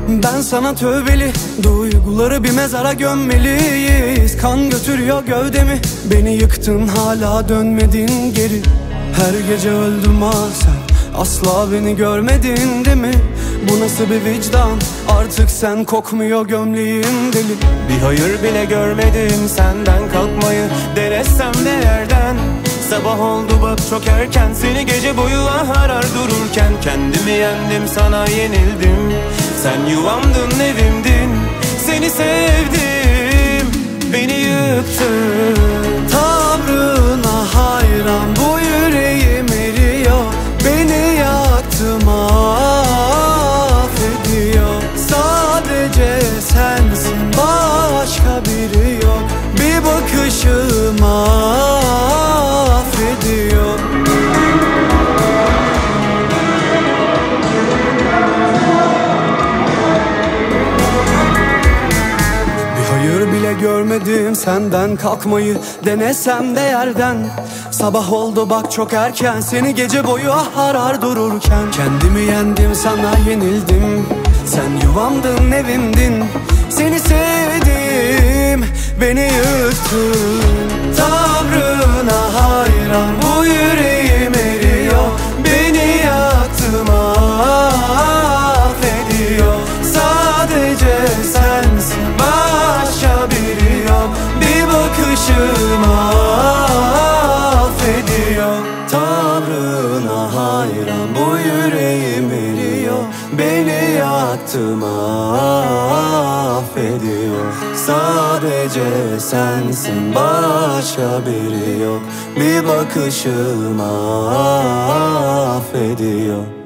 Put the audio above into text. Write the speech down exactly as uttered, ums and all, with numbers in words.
Ben sana tövbeli, duyguları bir mezara gömmeliyiz. Kan götürüyor gövdemi, beni yıktın hala dönmedin geri. Her gece öldüm ha sen, asla beni görmedin değil mi? Bu nasıl bir vicdan, artık sen kokmuyor gömleğin deli. Bir hayır bile görmedim senden, kalkmayı denesem de yerden. Sabah oldu bak çok erken, seni gece boyu arar dururken. Kendimi yendim, sana yenildim. Sen yuvamdın, evimdin. Seni sevdim, beni yıktın. Tavrına hayran, bu yüreğim eriyor. Beni yaktı, mahvediyor. Sadece sensin, başka biri yok. Bir bakışım affediyor. Bir hayır bile görmedim senden, kalkmayı denesem de yerden. Sabah oldu bak çok erken, seni gece boyu arar dururken. Kendimi yendim, sana yenildim. Sen yuvamdın, evimdin. Seni sevdim, beni yıktın. Tavrına hayran, bu yüreğim eriyor. Beni yaktı, mahvediyor. Sadece sensin, başka biri yok. Bir bakışım affediyor. Tavrına hayran, bu yüreğim eriyor. Beni yaktı, mahvediyor. Sadece sensin, başka biri yok. Bir bakışım affediyor.